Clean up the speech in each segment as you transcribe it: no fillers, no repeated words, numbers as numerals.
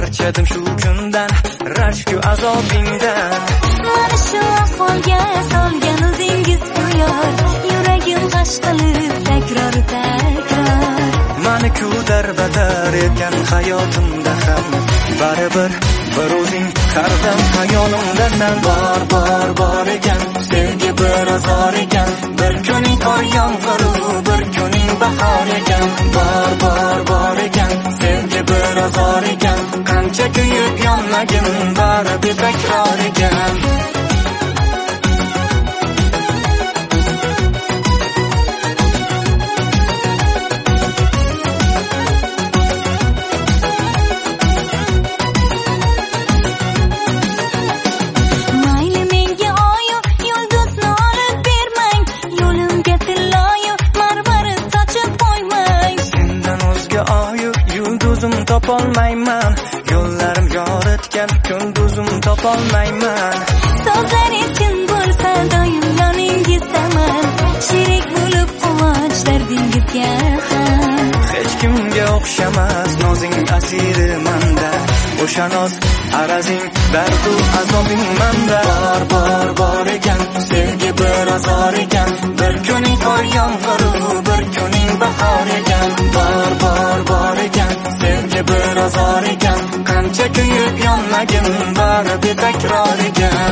charchadim shu kundan, rashku azobingdan. Mana shu ahvolga solgan o'zingiz go'yor, yuragim g'ash qilib takror. Mani-ku darbadar etgan hayotimda ham baribir bir o'zing qardam xayolimdasan. Bor ekan sevgi bir azor ekan, bir kuning qor yomg'iru bir kuning bahor ekan. Bor ekan sevgi bir azor ekan, qancha kuyib yonmagin baribir takror ekan. Topolmayman, yo'llarim yoritgan kunduzim topolmayman. So'zlaringiz chin bo'lsa doim yoningizdaman, sherik bo'lib quvonch dardingizga ham. Hech kimga o'xshamas nozing asiri manda, o'sha noz arazing dardu azobing manda. Bor ekan sevgi bir azor ekan, bir kuning qor yomg'iru bir kuning bahor ekan. Bor ekan sevgi bir azor ekan, qancha kuyib yonmagin baribir takror ekan.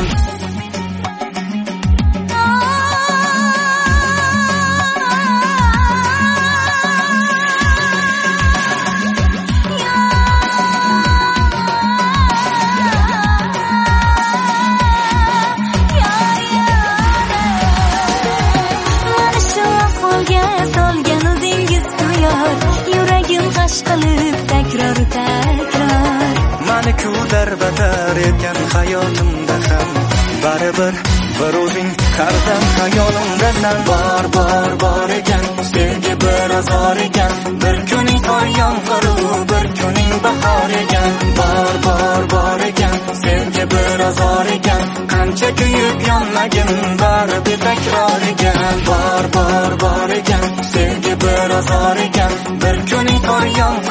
Mani-ku darbadar etgan hayotimda ham baribir bir o'zing qardam xayolimdasan. Bor ekan sevgi bir azor ekan, bir kuning qor yomg'iru bir kuning bahor ekan. Bor ekan sevgi bir azor ekan, qancha kuyib yonmagin baribir takror ekan. Bor ekan sevgi bir azor ekan, bir kuning qor yomg'iru